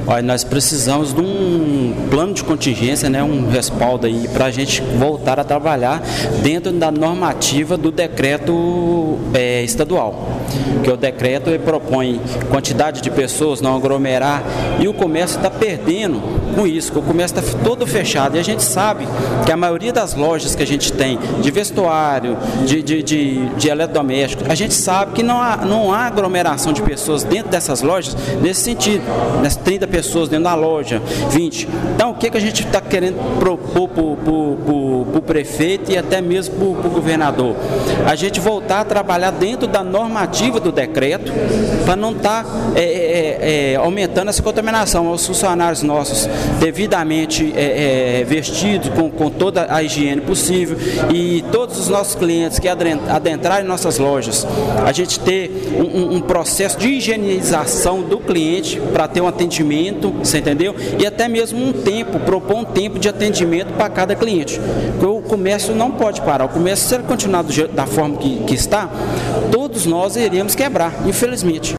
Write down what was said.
Olha, nós precisamos de um plano de contingência, né, um respaldo aí para a gente voltar a trabalhar dentro da normativa do decreto estadual. Que o decreto ele propõe quantidade de pessoas, não aglomerar, e o comércio está perdendo com isso, que o comércio está todo fechado. E a gente sabe que a maioria das lojas que a gente tem, de vestuário, de eletrodomésticos, a gente sabe que não há aglomeração de pessoas dentro dessas lojas nesse sentido, nas 30 pessoas dentro da loja, 20. Então, o que a gente está querendo propor para o prefeito e até mesmo para o governador? A gente voltar a trabalhar dentro da normativa do decreto para não estar aumentando essa contaminação. Os funcionários nossos devidamente vestidos com toda a higiene possível e todos os nossos clientes que adentrarem em nossas lojas, a gente ter um processo de higienização do cliente para ter um atendimento, você entendeu? E até mesmo propor um tempo de atendimento para cada cliente. Porque o comércio não pode parar. O comércio, se ele continuar da forma que está, todos nós iremos quebrar, infelizmente.